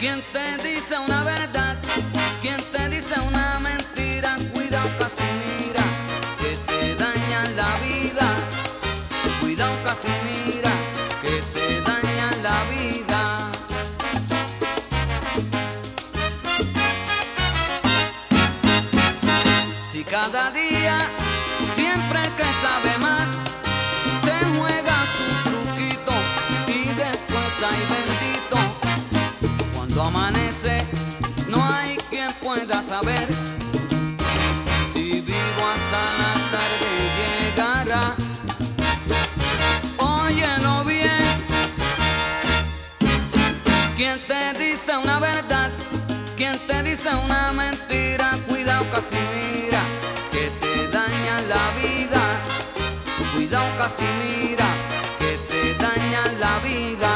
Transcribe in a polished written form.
¿Quién te dice una verdad? ¿Quién te dice una mentira? Cuidado, Casimira, que te dañan la vida. Cuidado, Casimira, que te dañan la vida. Si cada día, siempre el que sabe más, te juega su truquito y después hay bendito. Cuando amanece, no hay quien pueda saber si vivo hasta la tarde llegará. Óyelo bien. ¿Quién te dice una verdad? ¿Quién te dice una mentira? Cuidado, Casimira, que te dañan la vida. Cuidado, Casimira, que te dañan la vida.